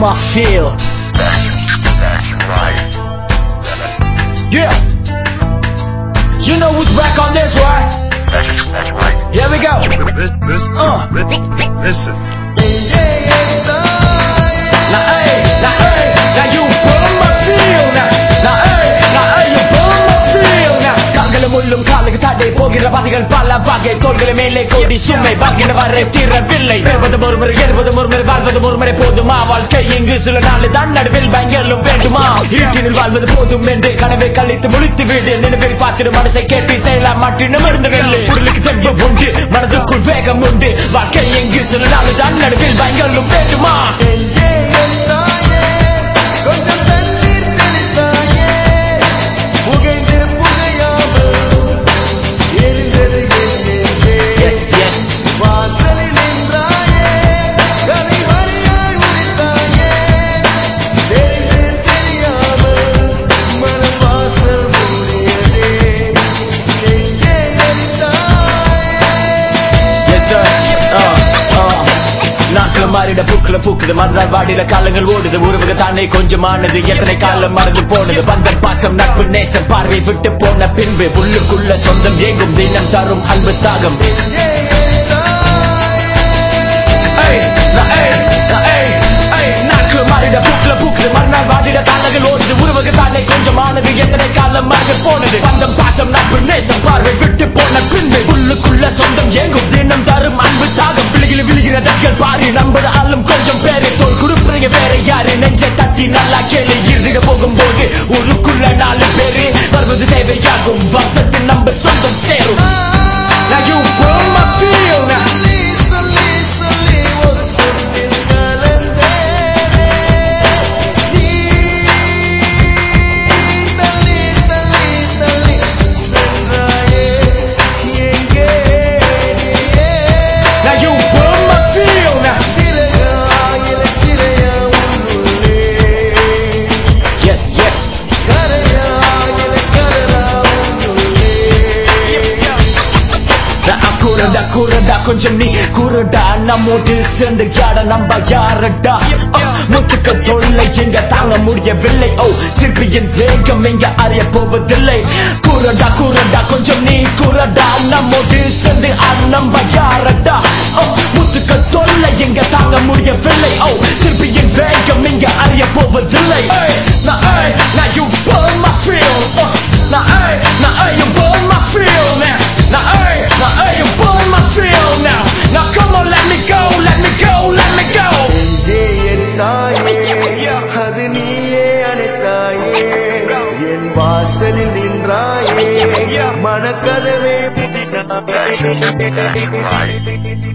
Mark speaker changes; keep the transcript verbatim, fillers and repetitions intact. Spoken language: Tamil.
Speaker 1: my feel.
Speaker 2: That's right.
Speaker 1: Yeah. You know who's back on this, right?
Speaker 2: That's, that's right.
Speaker 1: Here we go.
Speaker 2: Listen.
Speaker 1: Uh.
Speaker 2: Listen.
Speaker 1: Now, hey, now, hey, now you burn my feel now. Now, hey, now, hey, you burn my feel now. கால்களை முள்ளும் காலுக்கு தடை போகிற பாதைகள் பல வகை தோள்களை மேலே கோடி சுமை வாழ்கிற வரை தீரவில்லை பெறுவது ஒருமுறை எழுபது ஒருமுறை வாழ்வது ஒருமுறை போதுமா வாழ்க்கை இங்கு சில நாள் தான் நடுவில் பயங்கரம் வேண்டுமா ஈட்டினில் வாழ்வது போதும் என்று கனவை கழித்து முழித்து வீடு நினைவில் பார்த்திரு மனசை கேட்டு செய்யலாம் மாற்றி நிமிர்ந்து வெள்ளு உடலுக்கு தெம்பு உண்டு மனதுக்குள் வேகம் உண்டு வாழ்க்கை இங்கு சில நாள் தான் நடுவில் பயங்கரம் வேண்டுமா மாறிட பூக்களை பூக்குது மறுநாள் வாடில காலங்கள் ஓடுது உறவுக தானே கொஞ்சமானது எத்தனை காலம் மறந்து போனது பந்தன் பாசம் நட்பு நேசம் பார்வை விட்டு போன பின்பு உள்ளுக்குள்ள சொந்தம் ஏங்கும் தினம் தரும் அன்பு தாகம் நாட்கள் மாறிட பூக்களை பூக்குது மறுநாள் வாடிட காலங்கள் ஓடுது உறவுக தானே கொஞ்சமானது எத்தனை காலம் மறந்து போனது பந்தம் பாசம் நட்பு நேசம் பார்வை விட்டு போன பின்பு உள்ளுக்குள்ள சொந்தம் ஏங்கும் தினம் தரும் அன்பு தாகம் பிள்ளைகள் விழுகிற தட்கள் பாரு நம்புற ஆளும் கொஞ்சம் பேரு தோல் குடுப்புறீங்க வேற யாரு நெஞ்ச தட்டி நல்லா கேளு இறுதிக போகும்போது ஊருக்குள்ள நாலு பேரு வருவது தேவையாகும் வருஷத்தில் நம்ம சொந்தம் சேரும் Now you burn my feel now. கூறடா கொஞ்சம் நீ கூறடா நம்மோடு சேர்ந்து யாட நம்ப யாரடா முத்துக்க தொல்லை எங்க தாங்க முடியவில்லை ஓ சிற்பியின் வேகம் எங்க அறிய போவதில்லை கூறடா கூறடா கொஞ்சம் நீ கூறடா நம்மோடு சேர்ந்து நம்ப யாரடா முத்துக்க தொல்லை எங்க தாங்க முடியவில்லை ஓ சிற்பியின் வேகம் எங்க அறிய போவதில்லை Now you burn my feel Now hey, now hey, you burn my feel now Now hey, now hey, you burn my feel now Now come on, let me go, let me go, let me go
Speaker 3: அது நீயே அனைத்தாயே என் வாசலில் நின்றாயே மனக்கதவே
Speaker 2: That's right.